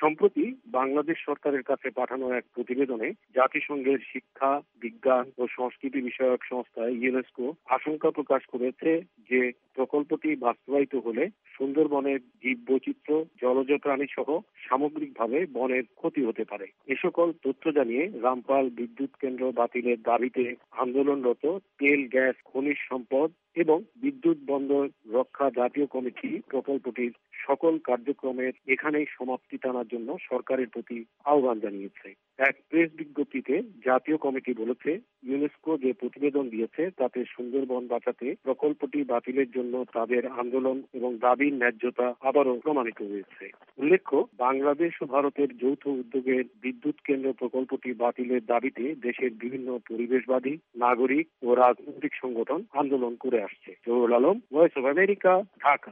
সম্প্রতি বাংলাদেশ সরকারের কাছে পাঠানো এক প্রতিবেদনে জাতিসংঘের শিক্ষা, বিজ্ঞান ও সংস্কৃতি বিষয়ক সংস্থা ইউনেস্কো আশঙ্কা প্রকাশ করেছে যে প্রকল্পটি বাস্তবায়িত হলে সুন্দরবনের জীববৈচিত্র্য, জলজ প্রাণী সহ সামগ্রিকভাবে বনের ক্ষতি হতে পারে। এ সকল তথ্য জানিয়ে রামপাল বিদ্যুৎ কেন্দ্র বাতিলের দাবিতে আন্দোলনরত তেল, গ্যাস, খনিজ সম্পদ এবং বিদ্যুৎ বন্দর রক্ষা জাতীয় কমিটি প্রকল্পটির সকল কার্যক্রমের এখানেই সমাপ্তি টানার জন্য সরকারের প্রতি আহ্বান জানিয়েছে। এক প্রেস বিজ্ঞপ্তিতে জাতীয় কমিটি বলেছে, ইউনেস্কো যে প্রতিবেদন দিয়েছে তাতে সুন্দরবন বাঁচাতে প্রকল্পটি বাতিলের জন্য তাদের আন্দোলন এবং দাবির ন্যায্যতা আবারও প্রমাণিত হয়েছে। উল্লেখ্য, বাংলাদেশ ও ভারতের যৌথ উদ্যোগের বিদ্যুৎ কেন্দ্র প্রকল্পটি বাতিলের দাবিতে দেশের বিভিন্ন পরিবেশবাদী, নাগরিক ও রাজনৈতিক সংগঠন আন্দোলন করে আসছে। Zahurul Alam, voice of America, Dhaka.